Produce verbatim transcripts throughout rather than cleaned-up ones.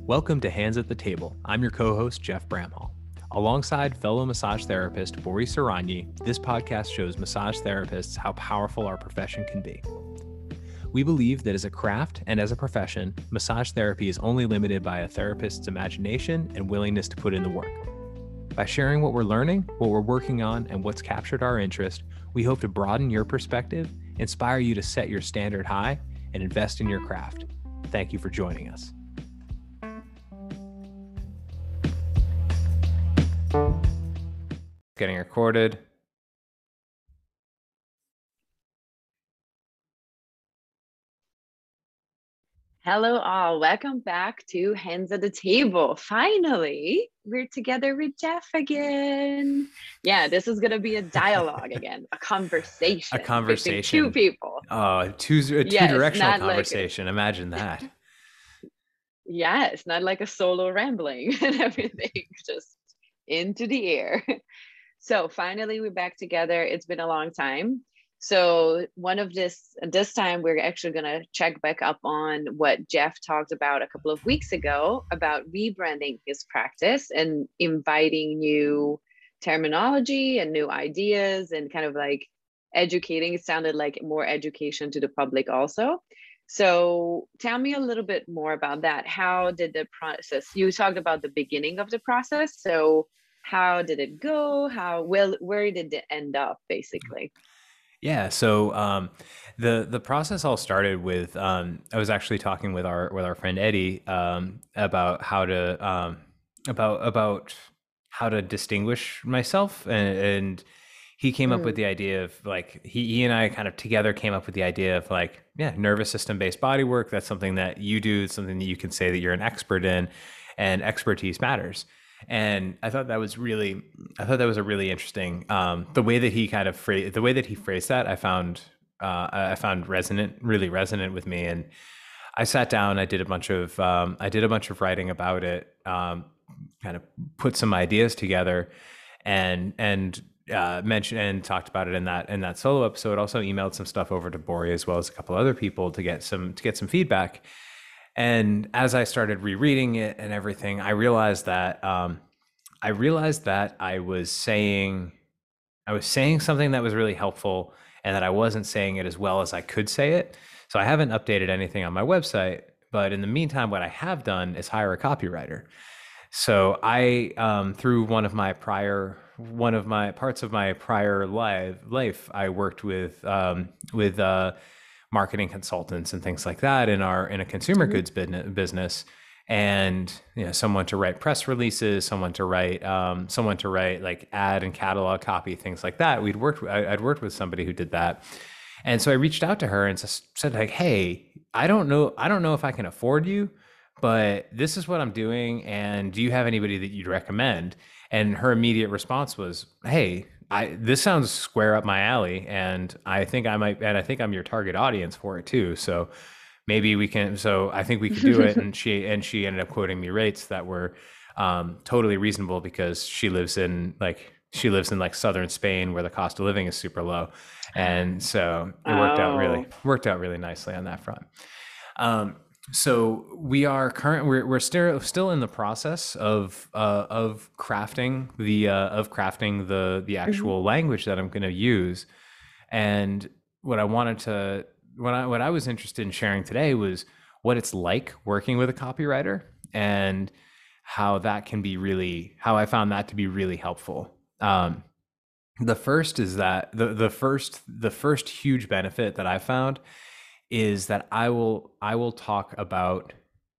Welcome to Hands at the Table. I'm your co-host, Jeff Bramhall. Alongside fellow massage therapist Boris Saranyi, this podcast shows massage therapists how powerful our profession can be. We believe that as a craft and as a profession, massage therapy is only limited by a therapist's imagination and willingness to put in the work. By sharing what we're learning, what we're working on, and what's captured our interest, we hope to broaden your perspective, inspire you to set your standard high, and invest in your craft. Thank you for joining us. Getting recorded. Hello all, welcome back to Hands at the Table. Finally, we're together with Jeff again. Yeah, this is gonna be a dialogue again, a conversation. A conversation. Between two people. Oh, two, a Yes, two-directional not like- conversation. Imagine that. Yeah, it's not like a solo rambling and everything, just into the air. So finally, we're back together. It's been a long time. So one of this, this time we're actually gonna check back up on what Jeff talked about a couple of weeks ago about rebranding his practice and inviting new terminology and new ideas and kind of like educating. It sounded like more education to the public also. So tell me a little bit more about that. How did the process, you talked about the beginning of the process. So how did it go? How well, where did it end up basically? Yeah, so um, the the process all started with um, I was actually talking with our with our friend Eddie um, about how to um, about about how to distinguish myself, and, and he came up Mm. with the idea of like he, he and I kind of together came up with the idea of like yeah nervous system based body work. That's something that you do. It's something that you can say that you're an expert in, and expertise matters. And I thought that was really, I thought that was a really interesting, um, the way that he kind of phrased, the way that he phrased that, I found, uh, I found resonant, really resonant with me. And I sat down, I did a bunch of, um, I did a bunch of writing about it, um, kind of put some ideas together, and and uh, mentioned and talked about it in that in that solo episode. Also emailed some stuff over to Bori as well as a couple other people to get some to get some feedback. And as I started rereading it and everything, I realized that um, I realized that I was saying I was saying something that was really helpful, and that I wasn't saying it as well as I could say it. So I haven't updated anything on my website, but in the meantime, what I have done is hire a copywriter. So I, um, through one of my prior, one of my parts of my prior life, life, I worked with um, with. Uh, marketing consultants and things like that in our in a consumer Mhm. goods business, and you know someone to write press releases, someone to write um, someone to write like ad and catalog copy, things like that. We'd worked I, I'd worked with somebody who did that, and so I reached out to her and s- said like, hey, I don't know I don't know if I can afford you, but this is what I'm doing, and do you have anybody that you'd recommend? And her immediate response was, hey, I this sounds square up my alley, and I think I might, and I think I'm your target audience for it too. So maybe we can. So I think we could do it. And she and she ended up quoting me rates that were um, totally reasonable, because she lives in like she lives in like southern Spain, where the cost of living is super low, and so it worked out really Oh. worked out really nicely on that front. Um, so we are current. We're we're still still in the process of uh, of crafting the uh, of crafting the the actual language that I'm going to use. And what I wanted to what I what I was interested in sharing today was what it's like working with a copywriter, and how that can be really how I found that to be really helpful. Um, the first is that the the first the first huge benefit that I found is that I will I will talk about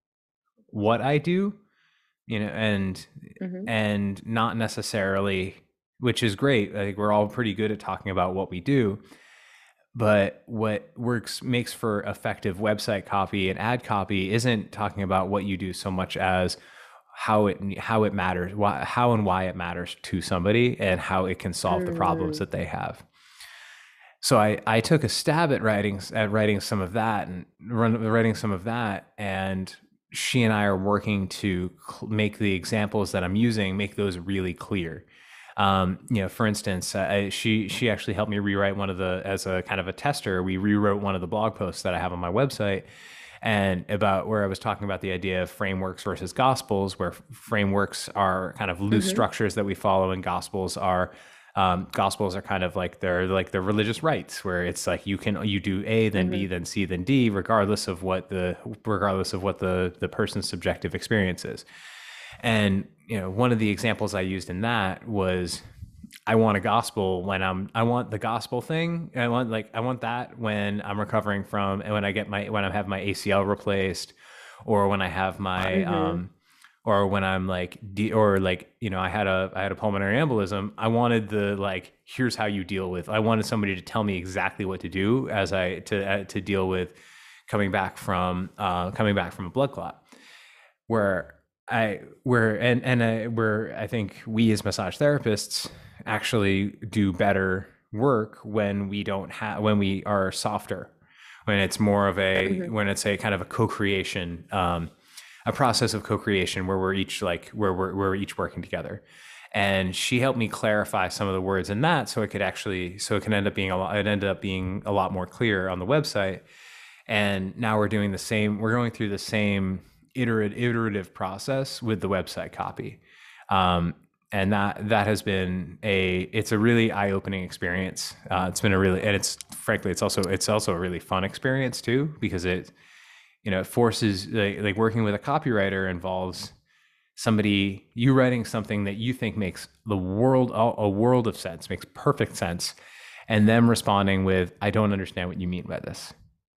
what I do, you know, and Mhm. and not necessarily, which is great. Like we're all pretty good at talking about what we do, but what works makes for effective website copy and ad copy isn't talking about what you do so much as how it how it matters, why, how and why it matters to somebody, and how it can solve the problems Mm. that they have. So I, I took a stab at writing at writing some of that and run, writing some of that, and she and I are working to cl- make the examples that I'm using, make those really clear. Um, you know, for instance, I, she she actually helped me rewrite one of the, as a kind of a tester, we rewrote one of the blog posts that I have on my website, and about where I was talking about the idea of frameworks versus gospels, where frameworks are kind of loose Mm-hmm. structures that we follow, and gospels are um, gospels are kind of like they're like the religious rites, where it's like you can you do A, then B, Mm-hmm. then C, then D, regardless of what the regardless of what the the person's subjective experience is. And you know, one of the examples I used in that was I want a gospel when I'm I want the gospel thing. I want like I want that when I'm recovering from and when I get my when I have my A C L replaced, or when I have my Mm-hmm. um or when I'm like de- or like you know I had a I had a pulmonary embolism. I wanted the like here's how you deal with. I wanted somebody to tell me exactly what to do as I to uh, to deal with coming back from uh coming back from a blood clot. Where I where and and I, where I think we as massage therapists actually do better work when we don't have when we are softer, when it's more of a Mm-hmm. when it's a kind of a co-creation, um, a process of co-creation where we're each like where we're where we're each working together. And she helped me clarify some of the words in that, so it could actually so it can end up being a lot. It ended up being a lot more clear on the website. And now we're doing the same. We're going through the same iterative iterative process with the website copy. Um, and that that has been a it's a really eye-opening experience. Uh, it's been a really and it's frankly it's also it's also a really fun experience too, because it you know it forces like, like working with a copywriter involves somebody you writing something that you think makes the world a, a world of sense, makes perfect sense, and them responding with I don't understand what you mean by this.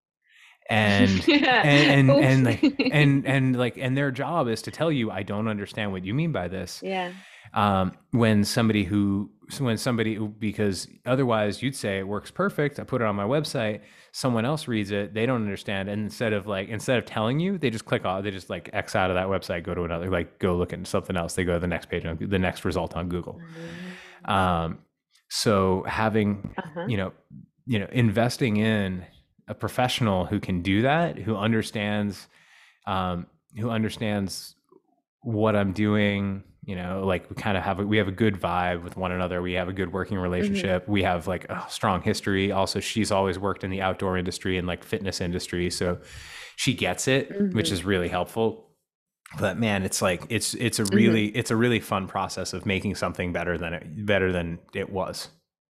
and Yeah. and and Oops. and like and and like and their job is to tell you I don't understand what you mean by this. Yeah. Um when somebody who when somebody because otherwise you'd say it works perfect, I put it on my website, someone else reads it, they don't understand, and instead of like instead of telling you, they just click off, they just like X out of that website, go to another, like go look into something else, they go to the next page on the next result on Google. Mm. um so having Uh-huh. you know you know investing in a professional who can do that, who understands um who understands what I'm doing, you know, like we kind of have a, we have a good vibe with one another, we have a good working Mm-hmm. relationship, we have like a strong history. Also, she's always worked in the outdoor industry and like fitness industry, so she gets it, which Mm-hmm. is really helpful. But man, it's like it's it's a Mm-hmm. really it's a really fun process of making something better than it better than it was.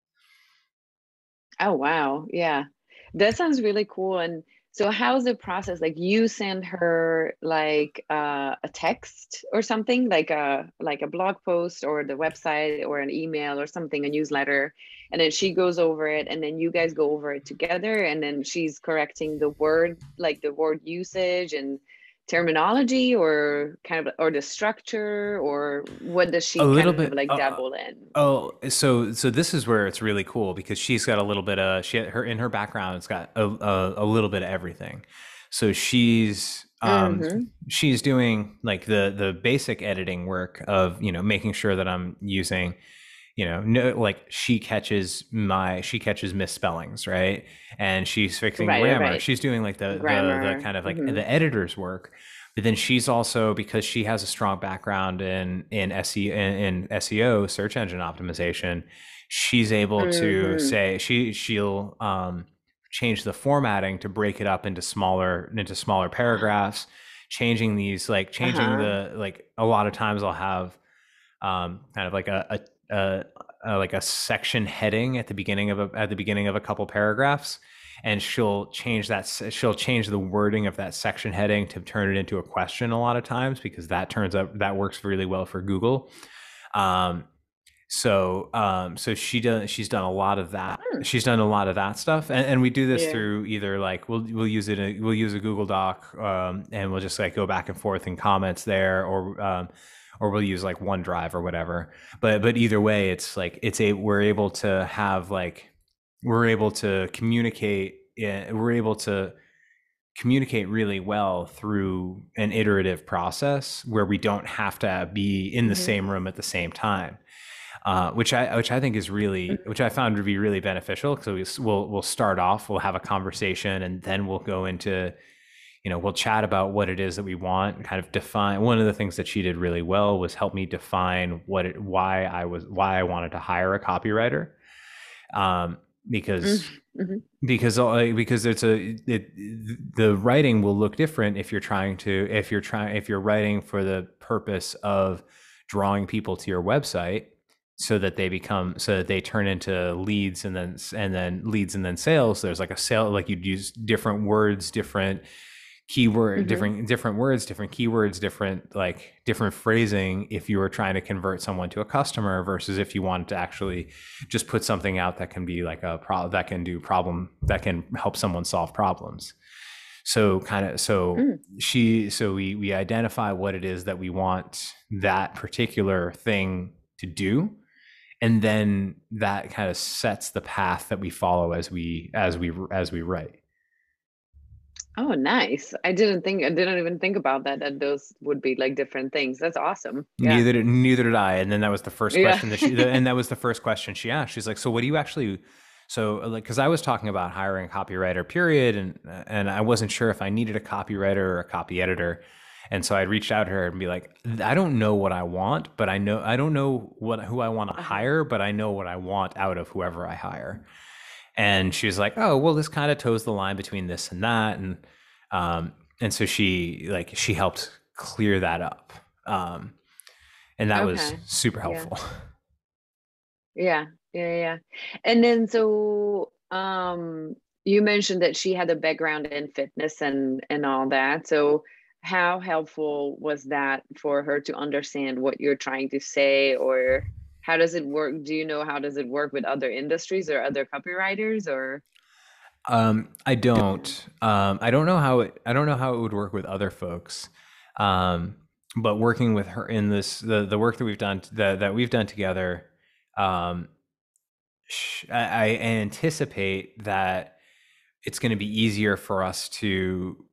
Oh, wow. Yeah. That sounds really cool. And so how's the process? Like you send her like uh, a text or something, like a like a blog post or the website or an email or something, a newsletter, and then she goes over it and then you guys go over it together and then she's correcting the word, like the word usage and terminology or kind of or the structure or what does A she little kind of bit. like Uh, dabble in? oh, so so this is where it's really cool because she's got a little bit of she her in her background. It's got a, a, a little bit of everything. So she's um Mm-hmm. she's doing like the the basic editing work of you know making sure that I'm using you know no like she catches my she catches misspellings, right, and she's fixing Right, grammar. right. She's doing like the the the Grammar. kind of like Hmm. the editor's work. But then she's also, because she has a strong background in in S E O, in, in S E O, search engine optimization, she's able to Hmm. say she she'll um, change the formatting to break it up into smaller into smaller paragraphs, changing these like changing Uh-huh. the like a lot of times I'll have um, kind of like a, a, a, a like a section heading at the beginning of a at the beginning of a couple paragraphs, and she'll change that she'll change the wording of that section heading to turn it into a question a lot of times, because that turns out that works really well for Google. Um, so um, so she does she's done a lot of that. Hmm. She's done a lot of that stuff, and, and we do this Yeah. through either like we'll we'll use it we'll use a Google Doc, um, and we'll just like go back and forth in comments there, or um, or we'll use like OneDrive or whatever. But but either way, it's like it's a we're able to have like we're able to communicate. Yeah, we're able to communicate really well through an iterative process where we don't have to be in the Hmm. same room at the same time, uh, which I which I think is really which I found to be really beneficial, because we, we'll we'll start off, we'll have a conversation, and then we'll go into you know we'll chat about what it is that we want, and kind of define. One of the things that she did really well was help me define what it why I was why I wanted to hire a copywriter. Um, because Mm-hmm. because uh, because it's a it, the writing will look different if you're trying to if you're trying if you're writing for the purpose of drawing people to your website so that they become so that they turn into leads and then and then leads and then sales. There's like a sale, like you'd use different words, different keyword, Mm-hmm. different different words, different keywords, different like different phrasing if you were trying to convert someone to a customer versus if you wanted to actually just put something out that can be like a problem that can do problem that can help someone solve problems. So kind of so Mm. she so we we identify what it is that we want that particular thing to do, and then that kind of sets the path that we follow as we as we as we write. Oh, nice. I didn't think I didn't even think about that, that those would be like different things. That's awesome. Yeah. Neither did, neither did I. And then that was the first Yeah. question that she, and that was the first question she asked. She's like, "So what do you actually?" So like, because I was talking about hiring a copywriter, period, and and I wasn't sure if I needed a copywriter or a copy editor, and so I'd reached out to her and be like, "I don't know what I want, but I know I don't know what who I want to Uh-huh. hire, but I know what I want out of whoever I hire." And she was like, "Oh, well, this kind of toes the line between this and that," and um, and so she like she helped clear that up. Um, and that was Okay. super Yeah. helpful. Yeah. Yeah. Yeah. And then so um you mentioned that she had a background in fitness and and all that. So how helpful was that for her to understand what you're trying to say, or how does it work? Do you know how does it work with other industries or other copywriters or Um, I don't. Um, I don't know how it. I don't know how it would work with other folks. Um, but working with her in this, the the work that we've done that that we've done together, um, sh- I, I anticipate that it's going to be easier for us to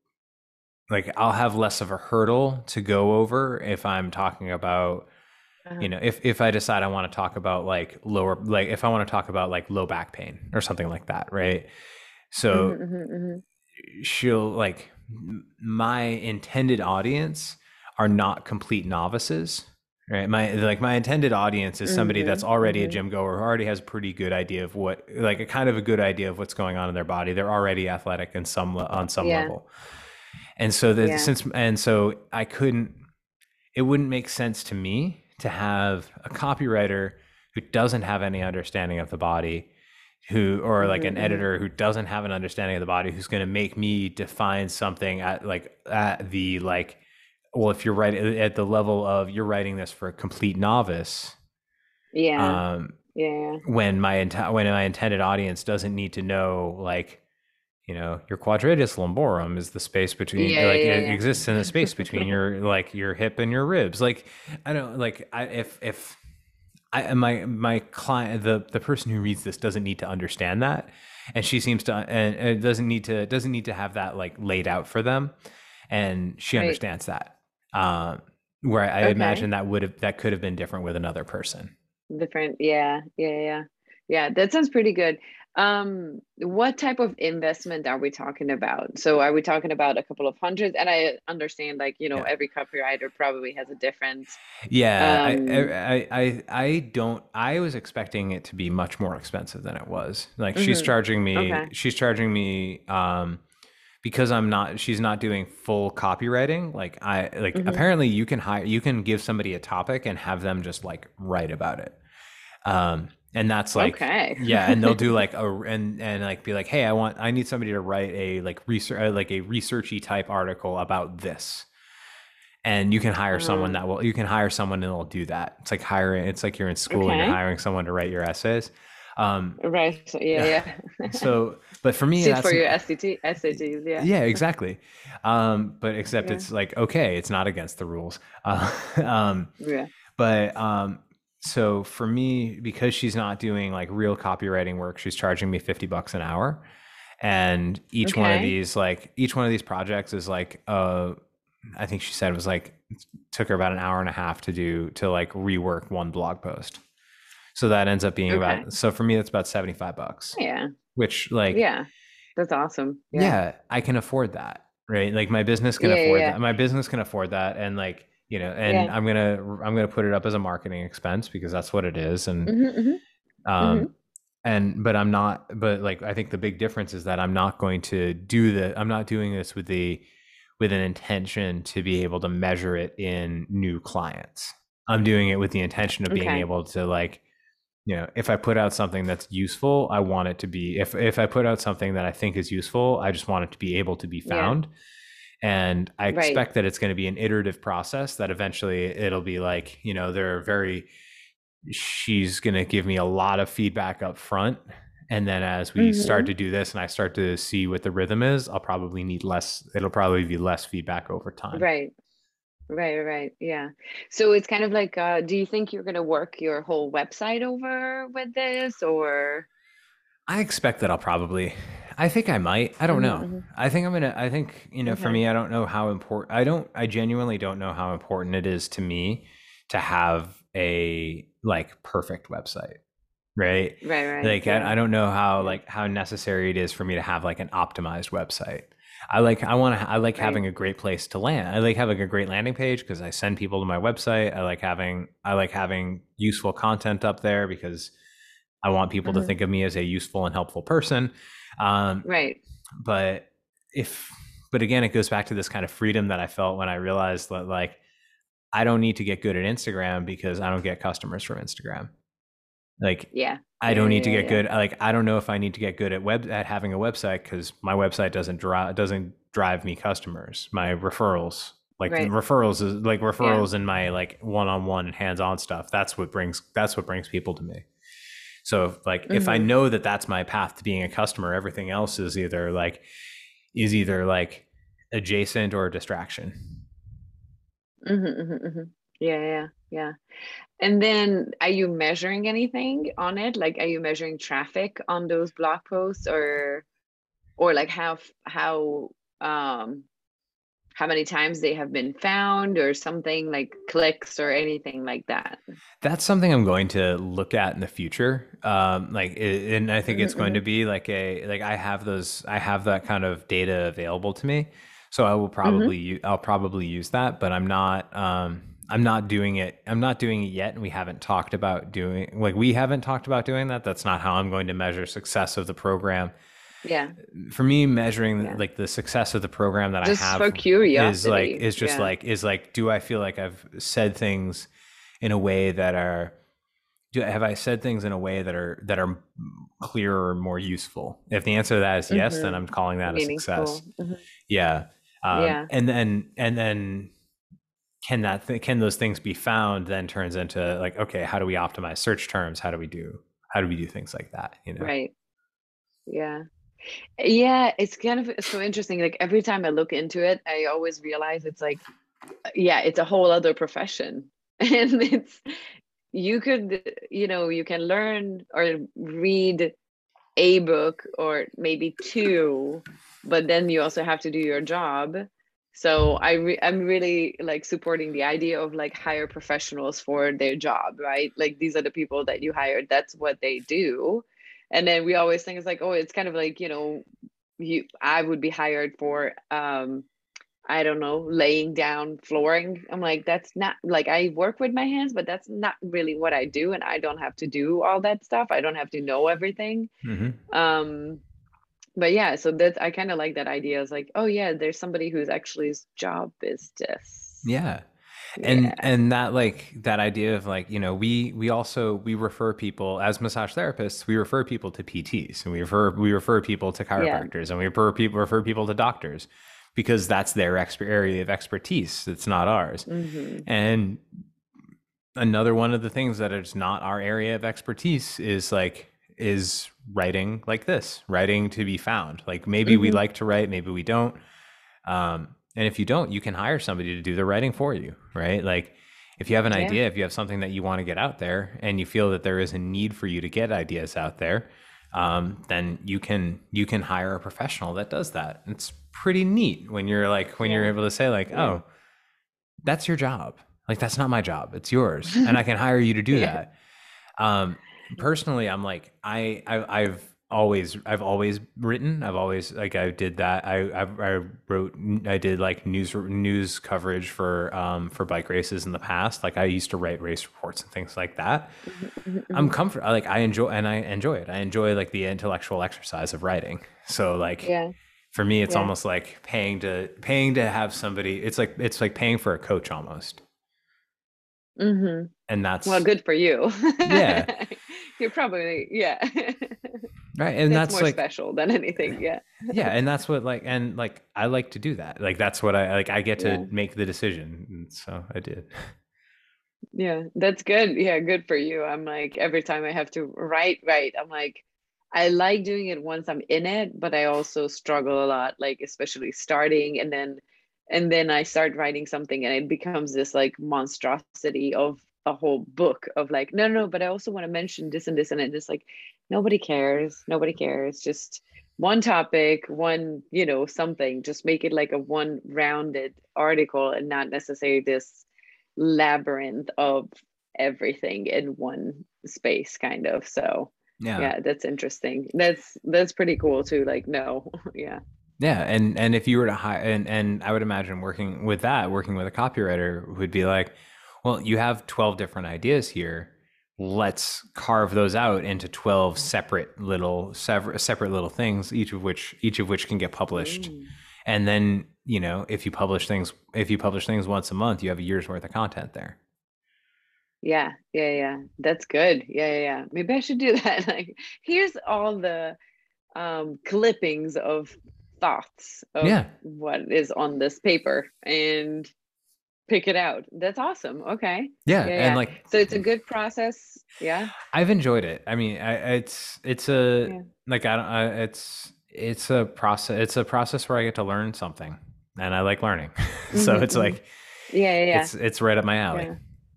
like. I'll have less of a hurdle to go over if I'm talking about you uh, know if if I decide I want to talk about like lower like if I want to talk about like low back pain or something like that, right? mhm, So mhm, mhm. she'll like my intended audience are not complete novices, right? My like my intended audience is somebody that's Mhm, already a mhm. gym goer who already has a pretty good idea of what like a kind of a good idea of what's going on in their body. They're already athletic in some on some Yeah, level, and so that yeah. since and so I couldn't it wouldn't make sense to me to have a copywriter who doesn't have any understanding of the body, who or like Mhm, an mhm. editor who doesn't have an understanding of the body, who's going to make me define something at like at the like well if you're writing at the level of you're writing this for a complete novice, Yeah, um yeah, when my enti- when my intended audience doesn't need to know like you know your quadratus lumborum is the space between yeah, like yeah, it yeah, exists in the space between yeah. your like your hip and your ribs. Like I don't like I if if I my my client the the person who reads this doesn't need to understand that, and she seems to and, and it doesn't need to doesn't need to have that like laid out for them, and she Right. understands that. Um, where I Okay. imagine that would have that could have been different with another person. Different. Yeah, yeah, yeah. Yeah, yeah, that sounds pretty good. Um, what type of investment are we talking about? So are we talking about a couple of hundreds? And I understand like, you know, Yeah. every copywriter probably has a different Yeah, I, um I, I, I don't. I was expecting it to be much more expensive than it was. Like she's mhm. charging me, Okay. she's charging me, um, because I'm not. She's not doing full copywriting. Like I, like Mhm. apparently you can hire, you can give somebody a topic and have them just like write about it. Um, and that's like, Okay. yeah, and they'll do like a and and like be like, hey, I want, I need somebody to write a like research, like a researchy type article about this, and you can hire someone Uh, that will you can hire someone and they'll do that. It's like hiring it's like you're in school and you're okay. hiring someone to write your essays. um Right. So yeah, yeah. so but for me Sit for that's your S A T, S A Ts, yeah. yeah, exactly. Um but except Yeah. it's like okay, it's not against the rules. uh, um Yeah. but um so for me, because she's not doing like real copywriting work, she's charging me fifty bucks an hour, and each one of Okay. these like each one of these projects is like uh I think she said it was like took her about an hour and a half to do to like rework one blog post. So that ends up being Okay. about so for me that's about seventy-five bucks, Yeah. which like Yeah. That's awesome. Yeah. yeah, I can afford that, right? Like my business can Yeah, afford yeah, that. My business can afford that, and like, you know, and yeah. I'm going to I'm going to put it up as a marketing expense because that's what it is. And Mhm, mhm, um mhm. and but I'm not, but like I think the big difference is that I'm not going to do the I'm not doing this with the with an intention to be able to measure it in new clients. I'm doing it with the intention of being Okay. able to, like, you know, if I put out something that's useful, I want it to be, if if I put out something that I think is useful, I just want it to be able to be Yeah. found. And I Right. expect that it's going to be an iterative process, that eventually it'll be like, you know, they're very, she's going to give me a lot of feedback up front. And then as we start Mm-hmm. to do this and I start to see what the rhythm is, I'll probably need less, it'll probably be less feedback over time. Right. Right. Right. Yeah. So it's kind of like, uh, do you think you're going to work your whole website over with this or? I expect that I'll probably, I think I might, I don't Mm-hmm, know. mm-hmm. I think I'm going to, I think, you know, for Okay. me, I don't know how important, I don't, I genuinely don't know how important it is to me to have a like perfect website. Right. Right. Right. Like, I, Yeah. I don't know how, Yeah. like, how necessary it is for me to have like an optimized website. I like, I want to, I like Right. having a great place to land. I like having a great landing page because I send people to my website. I like having, I like having useful content up there because I want people to Mm-hmm. think of me as a useful and helpful person. Um, Right. but if, but again, it goes back to this kind of freedom that I felt when I realized that, like, I don't need to get good at Instagram because I don't get customers from Instagram. Like, Yeah. I Yeah. don't need to Yeah. get Yeah. good. Like, I don't know if I need to get good at web at having a website because my website doesn't drive doesn't drive me customers. My referrals, like the Right. referrals is like Yeah. referrals in my like one-on-one hands-on stuff. That's what brings that's what brings people to me. So like if I Mm-hmm. know that that's my path to being a customer, everything else is either like is either like adjacent or a distraction. Mm-hmm. Mm-hmm. Mm-hmm. Yeah. Yeah. Yeah. And then are you measuring anything on it? Like, are you measuring traffic on those blog posts or, or like how, f- how, um, how many times they have been found or something like clicks or anything like that? That's something I'm going to look at in the future. Um, like, it, and I think it's going to Mm-hmm. be like a like I have those I have that kind of data available to me, so I will Mm-hmm. probably u- I'll probably use that, but I'm not um I'm not doing it. I'm not doing it yet, and we haven't talked about doing like we haven't talked about doing that. That's not how I'm going to measure success of the program. Yeah. For me, measuring Yeah. like the success of the program that I Just for have is like curiosity. is just Yeah. like is like do I feel like I've said things in a way that are do have I said things in a way that are that are clearer or more useful? If the answer to that is yes, then Mm-hmm. I'm calling that a success. Meaningful. Hmm. Yeah. Um, Yeah. and then and then can that th- can those things be found then turns into like, okay, how do we optimize search terms? How do we do how do we do things like that? You know? Right. Yeah. Yeah. It's kind of so interesting. Like every time I look into it, I always realize it's like, yeah, it's a whole other profession. And it's, you could, you know, you can learn or read a book or maybe two, but then you also have to do your job. So I re- I'm really like supporting the idea of like hire professionals for their job, right? Like these are the people that you hired. That's what they do. And then we always think it's like, oh, it's kind of like, you know, you I would be hired for um I don't know, laying down flooring. I'm like, that's not like I work with my hands, but that's not really what I do. And I don't have to do all that stuff. I don't have to know everything. Hmm. Um, but yeah, so that I kind of like that idea. It's like, oh yeah, there's somebody whose actually his job is this. Yeah. and Yeah. and that like that idea of like, you know, we we also we refer people as massage therapists, we refer people to P Ts, and we refer we refer people to Yeah. chiropractors, and we refer people refer people to doctors because that's their exper- area of expertise. It's not ours. Mm-hmm. And another one of the things that is not our area of expertise is like is writing like this, writing to be found. Like maybe we Mm-hmm. like to write, maybe we don't. Um, and if you don't, you can hire somebody to do the writing for you, right? Like if you have an Yeah. idea, if you have something that you want to get out there and you feel that there is a need for you to get ideas out there, um, then you can you can hire a professional that does that. It's pretty neat when you're like when you're Yeah. able to say like, Yeah. oh, that's your job. Like that's not my job. It's yours. And I can hire you to do Yeah. that. Um, personally, I'm like, I, I I've always I've always written. I've always like I did that. I I, I wrote I did like news news coverage for um for bike races in the past. Like I used to write race reports and things like that. Mhm, mhm, I'm mhm. comfort like I enjoy and I enjoy it. I enjoy like the intellectual exercise of writing. So like Yeah, for me it's yeah. almost like paying to paying to have somebody it's like it's like paying for a coach almost. Hmm. And Well, that's good for you. yeah, You're probably, yeah. right. And That's that's more like special than anything. Yeah. yeah, and that's what like and like I like to do that. Like that's what I like I get to Yeah. make the decision. And so I did. Yeah. That's good. Yeah. Good for you. I'm like, every time I have to write, write, I'm like, I like doing it once I'm in it, but I also struggle a lot, like especially starting and then and then I start writing something and it becomes this like monstrosity of a whole book of like, no, no, no, but I also want to mention this and this and it just like nobody cares. Nobody cares. Just one topic, one, you know, something. Just make it like a one rounded article and not necessarily this labyrinth of everything in one space kind of. So Yeah. yeah, that's interesting. That's that's pretty cool too. Like, no, yeah. Yeah, and and if you were to hire and and I would imagine working with that, working with a copywriter would be like, well, you have twelve different ideas here. Let's carve those out into twelve separate little sever- separate little things, each of which each of which can get published. Mm. And then, you know, if you publish things if you publish things once a month, you have a year's worth of content there. Yeah, yeah, yeah. That's good. Yeah, yeah, yeah. Maybe I should do that. Like, here's all the um clippings of thoughts of Yeah. what is on this paper and pick it out. That's awesome. Okay. Yeah, Yeah, and yeah. like So it's a good process. Yeah. I've enjoyed it. I mean, I, it's it's a Yeah. like I don't I, it's it's a process. It's a process where I get to learn something, and I like learning. So Hmm, it's hmm. like Yeah, yeah, yeah. it's it's right up my alley. Yeah.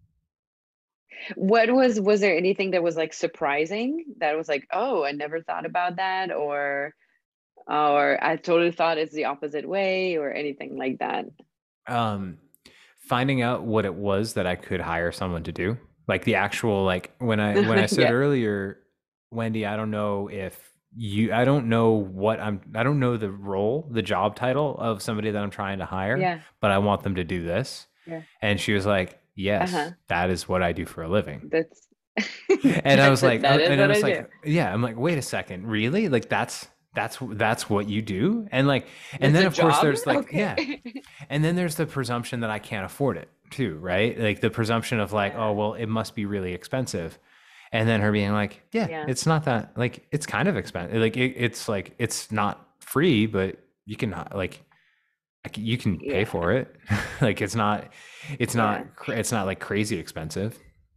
What was was there anything that was like surprising that was like, oh, I never thought about that, or or I totally thought it's the opposite way, or anything like that? Um, Finding out what it was that I could hire someone to do, like the actual like when I when I said Yeah, earlier, Wendy, I don't know if you I don't know what I'm I don't know the role, the job title of somebody that I'm trying to hire, yeah, but I want them to do this. yeah. And she was like, Uh-huh. "Yes, that is what I do for a living." That's And I was that's like, it. uh, That is and I what I was do. like, yeah, I'm like, wait a second, really? Like that's that's that's what you do? And like, and That's then a of course job? there's like, Okay. yeah, and then there's the presumption that I can't afford it too, right? Like the presumption of like, oh Yeah, well, it must be really expensive. And then her being like, yeah, yeah, it's not that like it's kind of expensive. Like it, it's like it's not free, but you can not like like, you can pay yeah, for it. Like it's not it's yeah, not cra- it's not like crazy expensive.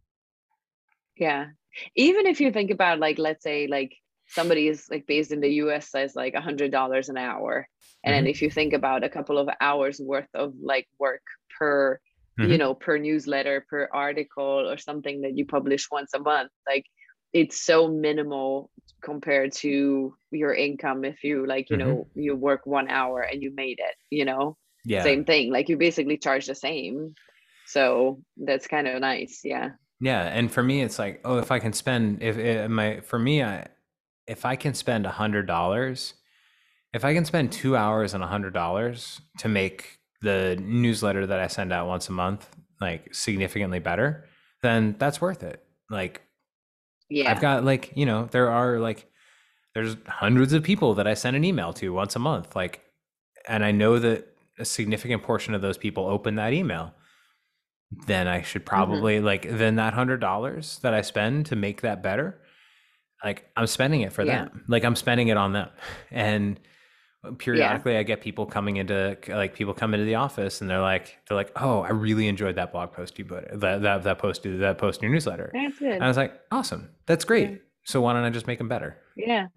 yeah. Even if you think about like, let's say like somebody is like based in the U S says like a hundred dollars an hour. And then Hmm. if you think about a couple of hours worth of like work per, you Hmm. know, per newsletter, per article or something that you publish once a month, like it's so minimal compared to your income if you like, you Hmm. know, you work one hour and you made it, you know, Yeah. same thing. Like you basically charge the same. So that's kind of nice. Yeah. Yeah, and for me, it's like, oh, if I can spend, if, if my, for me, I, if I can spend a hundred dollars, if I can spend two hours and a hundred dollars to make the newsletter that I send out once a month like significantly better, then that's worth it. Like I've Yeah. got like, you know, there are like, there's hundreds of people that I send an email to once a month, like, and I know that a significant portion of those people open that email. Then I should Hmm. probably like then that hundred dollars that I spend to make that better, like I'm spending it for Yeah. them. Like I'm spending it on them. And Yeah. periodically I get people coming into like people come into the office and they're like they're like, "Oh, I really enjoyed that blog post you put that that that post that post in your newsletter." That's And I good. was like, "Awesome. That's Yeah. great. So why don't I just make them better?" Yeah.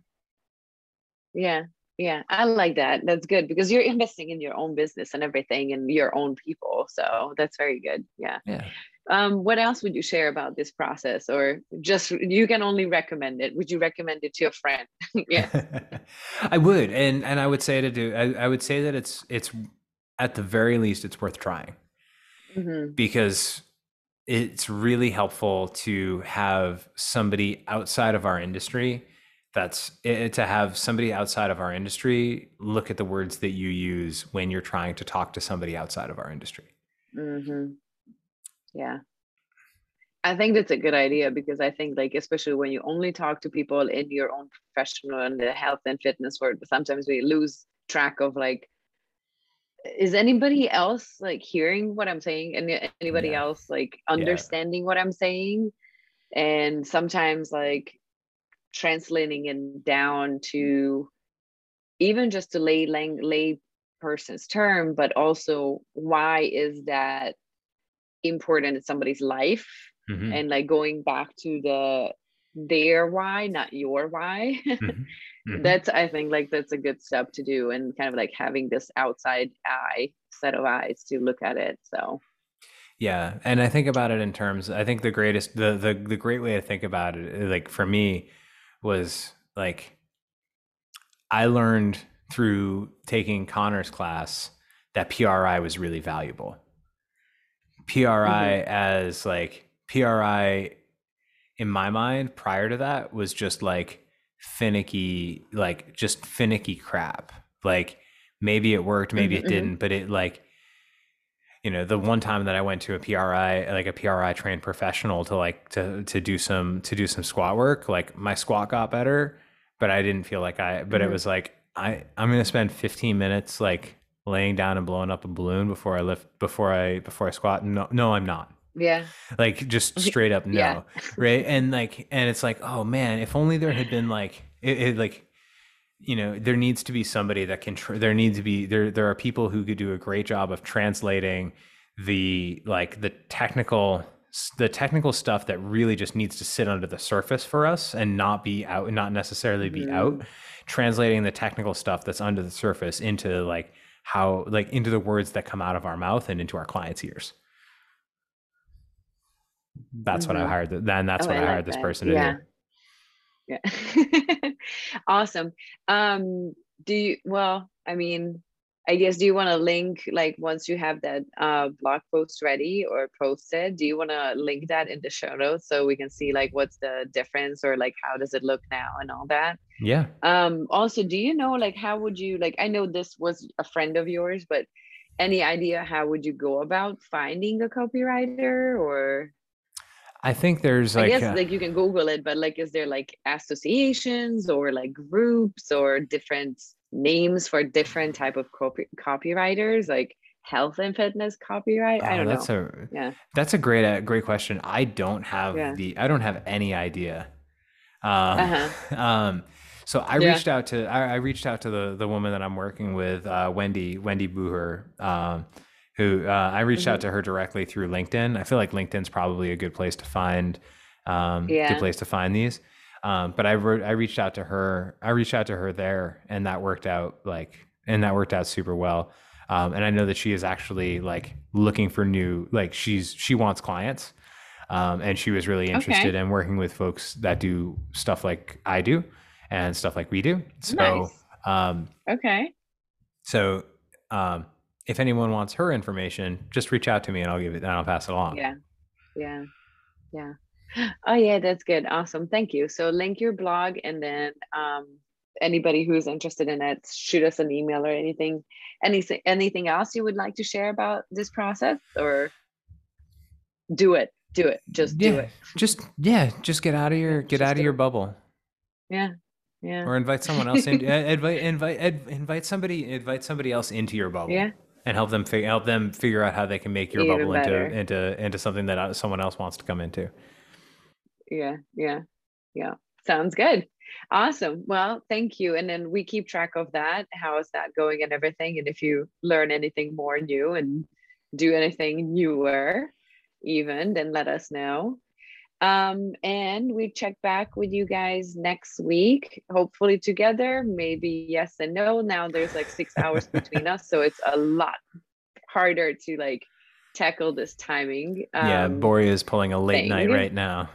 Yeah. Yeah. I like that. That's good because you're investing in your own business and everything and your own people. So that's very good. Yeah. Yeah. Um, what else would you share about this process or just you can only recommend it? Would you recommend it to a friend? Yes. I would, and and I would say to do I, I would say that it's it's at the very least it's worth trying Hmm. because it's really helpful to have somebody outside of our industry That's it, to have somebody outside of our industry look at the words that you use when you're trying to talk to somebody outside of our industry. Mm-hmm. Yeah. I think that's a good idea because I think like especially when you only talk to people in your own professional and the health and fitness world, sometimes we lose track of like, is anybody else like hearing what I'm saying? And anybody Yeah. else like Yeah. understanding what I'm saying? And sometimes like translating it down to even just a lay lang lay person's term, but also why is that important in somebody's life, Hmm. and like going back to the their why, not your why. Hmm. Hmm. That's, I think like that's a good step to do, and kind of like having this outside eye set of eyes to look at it. So Yeah, and I think about it in terms. I think the greatest, the the the great way to think about it, like for me, was like I learned through taking Connor's class that P R I was really valuable. P R I mhm, as like P R I in my mind prior to that was just like finicky, like just finicky crap. Like maybe it worked, maybe mhm, it mhm, didn't, but it like, you know, the one time that I went to a P R I, like a P R I trained professional to like to to do some to do some squat work, like my squat got better, but I didn't feel like I but it mhm. was like I I'm going to spend fifteen minutes like laying down and blowing up a balloon before I lift before I before I squat. No, no, I'm not. Yeah. Like just straight up Yeah. no. Right? And like and it's like, oh man, if only there had been like it, it like you know there needs to be somebody that can tr- there needs to be there there are people who could do a great job of translating the like the technical the technical stuff that really just needs to sit under the surface for us and not be out and not necessarily be out, Mhm, translating the technical stuff that's under the surface into like how like into the words that come out of our mouth and into our clients ears. That's what I mhm. hired then that's Oh, what I I like hired this that. person to do. Yeah. Yeah. Awesome. Um, do you, well, I mean, I guess, do you want to link, like, once you have that uh, blog post ready or posted, do you want to link that in the show notes so we can see, like, what's the difference or, like, how does it look now and all that? Yeah. Um, also, do you know, like, how would you, like, I know this was a friend of yours, but any idea how would you go about finding a copywriter? Or I think there's I like guess uh, like you can Google it, but like, is there like associations or like groups or different names for different type of copy copywriters, like health and fitness copyright? I oh, don't that's know. a Yeah, that's a great uh, great question. I don't have yeah, the I don't have any idea. Um, uh-huh, um, so I yeah, reached out to I, I reached out to the the woman that I'm working with, uh, Wendy Wendy Booher, um, who uh, I reached out hmm, to her directly through LinkedIn. I feel like LinkedIn's probably a good place to find um, good yeah. place to find these. Um, but I wrote I reached out to her I reached out to her there, and that worked out like and that worked out super well. Um, and I know that she is actually like looking for new like she's she wants clients, um, and she was really interested Okay, in working with folks that do stuff like I do and stuff like we do. So, nice. um, Okay, so um, if anyone wants her information, just reach out to me and I'll give it and I'll pass it along. yeah, yeah, yeah. Oh yeah, that's good. Awesome. Thank you. So link your blog, and then um anybody who's interested in it, shoot us an email or anything. Anything anything else you would like to share about this process, or do it. Do it. Just do Yeah, it. just yeah, just get out of Yeah, your get just out of do your it. bubble, Yeah. Yeah. or invite someone else in. eh, Invite invite ed- invite somebody invite somebody else into your bubble Yeah. and help them fig- help them figure out how they can make your Even bubble into better. into into something that uh, someone else wants to come into. Yeah. Yeah. Yeah. Sounds good. Awesome. Well, thank you. And then we keep track of that. How is that going and everything? And if you learn anything more new and do anything newer, even, then let us know. Um, and we check back with you guys next week, hopefully together, maybe yes and no. Now there's like six hours between us, so it's a lot harder to like tackle this timing Yeah, um Boria is pulling a late night thing. right now.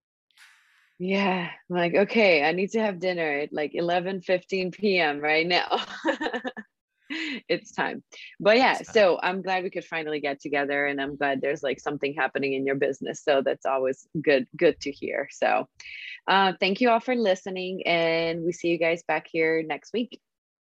Yeah, I'm like, okay, I need to have dinner at like eleven fifteen p m right now. It's time. But yeah, It's time. so I'm glad we could finally get together, and I'm glad there's like something happening in your business. So that's always good, good to hear. So uh, thank you all for listening, and we see you guys back here next week.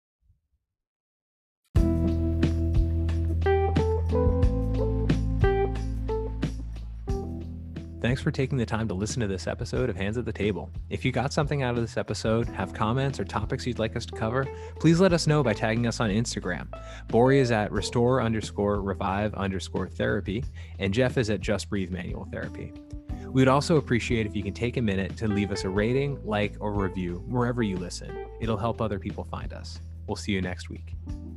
Thanks for taking the time to listen to this episode of Hands at the Table. If you got something out of this episode, have comments or topics you'd like us to cover, please let us know by tagging us on Instagram. Bori is at restore underscore revive underscore therapy, and Jeff is at just breathe manual therapy. We would also appreciate if you can take a minute to leave us a rating, like, or review wherever you listen. It'll help other people find us. We'll see you next week.